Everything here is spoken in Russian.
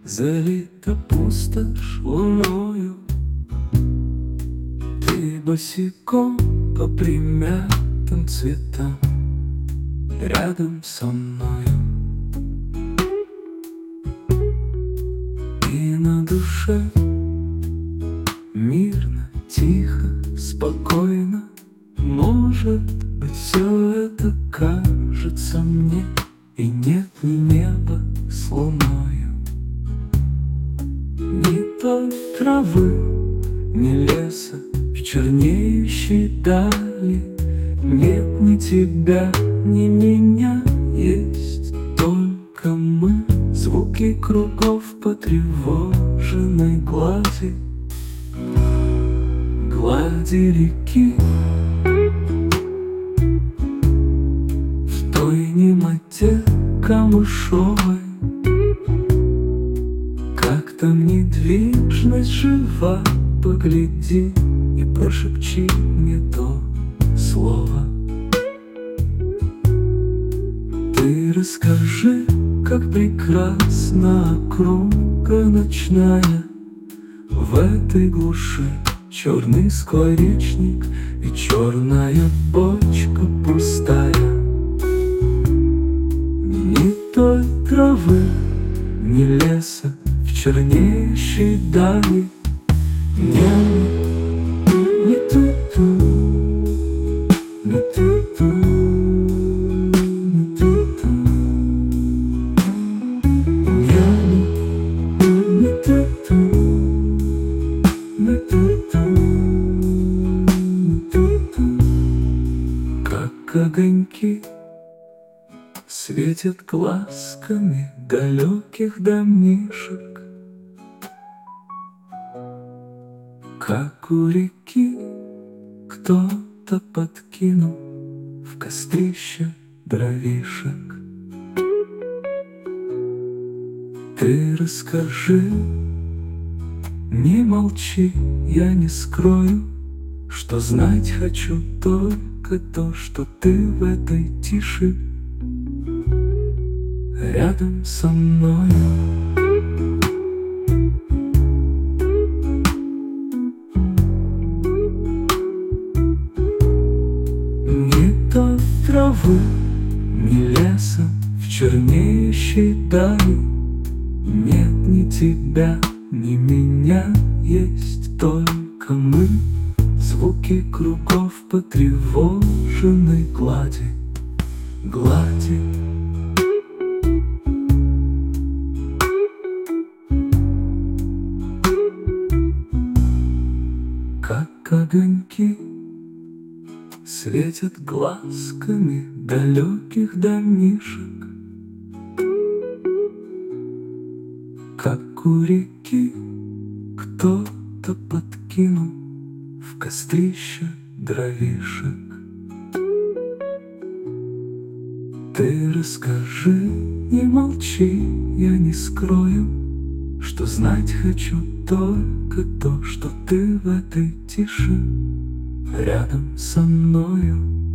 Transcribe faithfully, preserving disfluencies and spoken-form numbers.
Залита пустошь луною, ты босиком по примятым цветам рядом со мною. И на душе мирно, тихо, спокойно. Может быть, все это кажется мне, и нет ни неба с луною, ни той травы, ни леса в чернеющей дали. Нет ни тебя, ни меня, есть только мы. Звуки кругов потревоженной глади, глади реки. В той немоте камышовой как там недвижность жива. Погляди и прошепчи мне то слово. Ты расскажи, как прекрасна округа ночная. В этой глуши черный скворечник и черная бочка пустая. Ни той травы, ни леса в чернеющей дали. Не, не ту-ту, не ту-ту, не ту-ту. Не, не ту-ту, не ту-ту, не ту-ту. Как огоньки светят глазками далеких домишек, как у реки кто-то подкинул в кострище дровишек. Ты расскажи, не молчи, я не скрою, что знать хочу только то, что ты в этой тиши рядом со мною. Травы, ни леса в чернеющей дали. Нет ни тебя, ни меня, есть только мы. Звуки кругов потревоженной глади, глади. Как огоньки светят глазками далеких домишек, как у реки кто-то подкинул в кострище дровишек. Ты расскажи, не молчи, я не скрою, что знать хочу только то, что ты в этой тиши рядом со мною.